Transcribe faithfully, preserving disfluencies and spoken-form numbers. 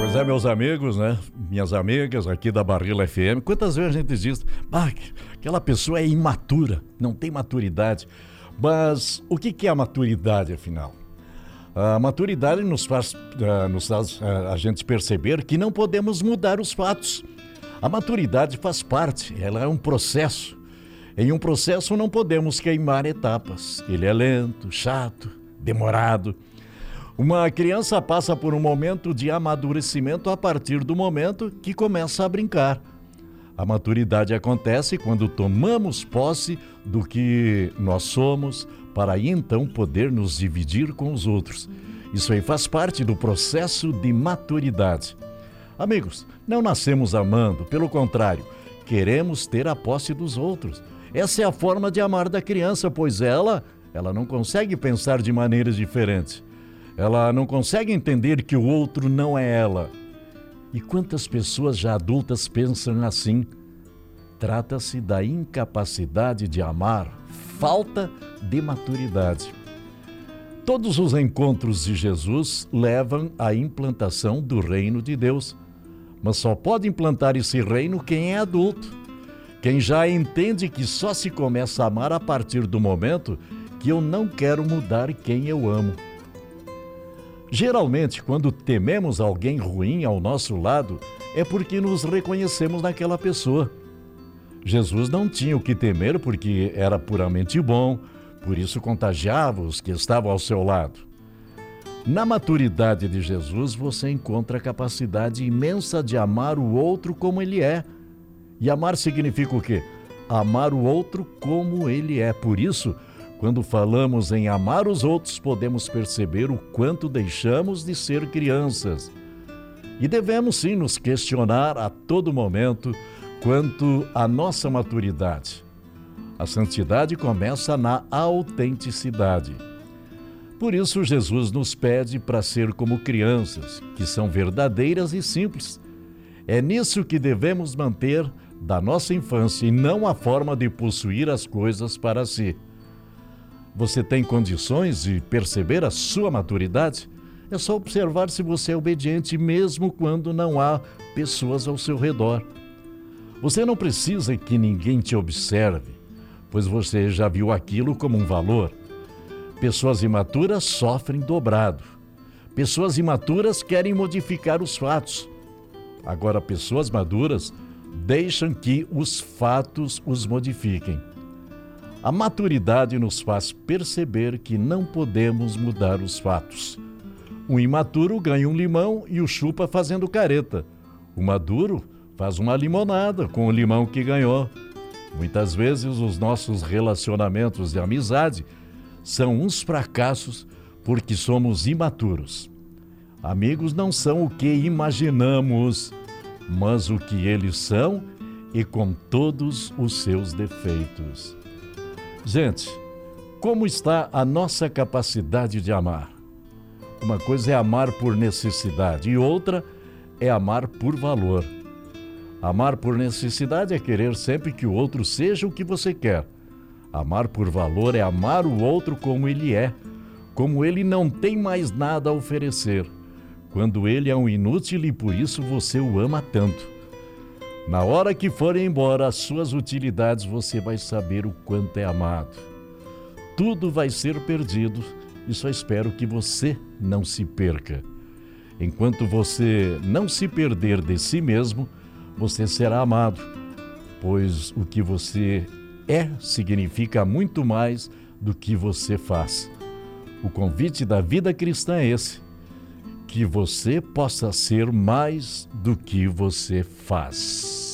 Pois é, meus amigos, né? Minhas amigas aqui da Barrila F M, quantas vezes a gente diz, ah, aquela pessoa é imatura, não tem maturidade. Mas o que é a maturidade, afinal? A maturidade nos faz, uh, nos faz uh, a gente perceber que não podemos mudar os fatos. A maturidade faz parte, ela é um processo. Em um processo não podemos queimar etapas. Ele é lento, chato, demorado. Uma criança passa por um momento de amadurecimento a partir do momento que começa a brincar. A maturidade acontece quando tomamos posse do que nós somos, para aí então poder nos dividir com os outros. Isso aí faz parte do processo de maturidade. Amigos, não nascemos amando, pelo contrário, queremos ter a posse dos outros. Essa é a forma de amar da criança, pois ela, ela não consegue pensar de maneiras diferentes. Ela não consegue entender que o outro não é ela. E quantas pessoas já adultas pensam assim? Trata-se da incapacidade de amar, falta de maturidade. Todos os encontros de Jesus levam à implantação do reino de Deus. Mas só pode implantar esse reino quem é adulto. Quem já entende que só se começa a amar a partir do momento que eu não quero mudar quem eu amo. Geralmente, quando tememos alguém ruim ao nosso lado, é porque nos reconhecemos naquela pessoa. Jesus não tinha o que temer porque era puramente bom, por isso contagiava os que estavam ao seu lado. Na maturidade de Jesus, você encontra a capacidade imensa de amar o outro como ele é. E amar significa o quê? Amar o outro como ele é. Por isso, quando falamos em amar os outros, podemos perceber o quanto deixamos de ser crianças. E devemos sim nos questionar a todo momento quanto à nossa maturidade. A santidade começa na autenticidade. Por isso, Jesus nos pede para ser como crianças, que são verdadeiras e simples. É nisso que devemos manter da nossa infância e não a forma de possuir as coisas para si. Você tem condições de perceber a sua maturidade? É só observar se você é obediente mesmo quando não há pessoas ao seu redor. Você não precisa que ninguém te observe, pois você já viu aquilo como um valor. Pessoas imaturas sofrem dobrado. Pessoas imaturas querem modificar os fatos. Agora, pessoas maduras deixam que os fatos os modifiquem. A maturidade nos faz perceber que não podemos mudar os fatos. O imaturo ganha um limão e o chupa fazendo careta. O maduro faz uma limonada com o limão que ganhou. Muitas vezes os nossos relacionamentos de amizade são uns fracassos porque somos imaturos. Amigos não são o que imaginamos, mas o que eles são e com todos os seus defeitos. Gente, como está a nossa capacidade de amar? Uma coisa é amar por necessidade e outra é amar por valor. Amar por necessidade é querer sempre que o outro seja o que você quer. Amar por valor é amar o outro como ele é, como ele não tem mais nada a oferecer, quando ele é um inútil e por isso você o ama tanto. Na hora que forem embora as suas utilidades, você vai saber o quanto é amado. Tudo vai ser perdido e só espero que você não se perca. Enquanto você não se perder de si mesmo, você será amado, pois o que você é significa muito mais do que você faz. O convite da vida cristã é esse, que você possa ser mais do que você faz.